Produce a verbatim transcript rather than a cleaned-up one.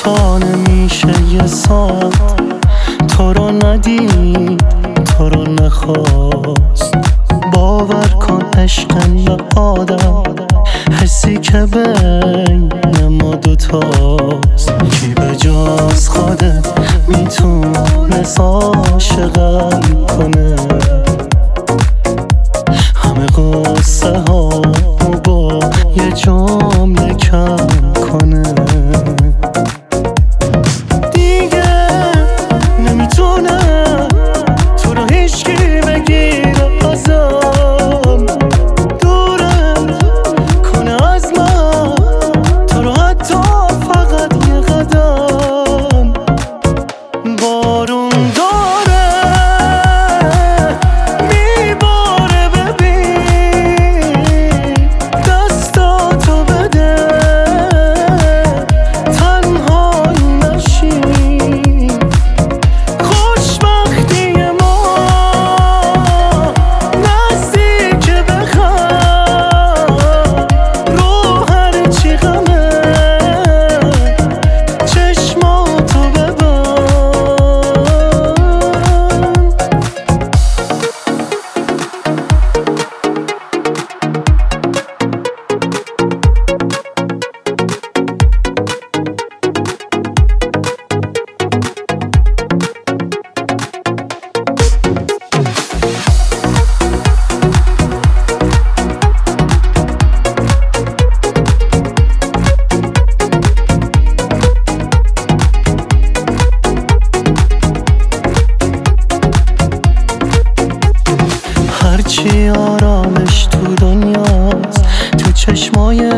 تا نمیشه یه ساعت تو رو ندید، تو رو نخواست. باور کن عشق به آدم حسی که بین ما دوتاست. کی به جز خودت میتونست عاشقم کنه؟ همه قصه ها با یه جمله کم کنه. دیگه نمیتونه تو رو هیچکی بگیره ازم، دورت کنه از من تو رو حتی فقط یه قدم. بارون داره میباره، ببین دستاتو بده تنهایی نشین. خوشبختی ما نزدیک به خم، رو هرچی غمه چشماتو ببند. هرچی آرامش تو دنیاست تو چشمای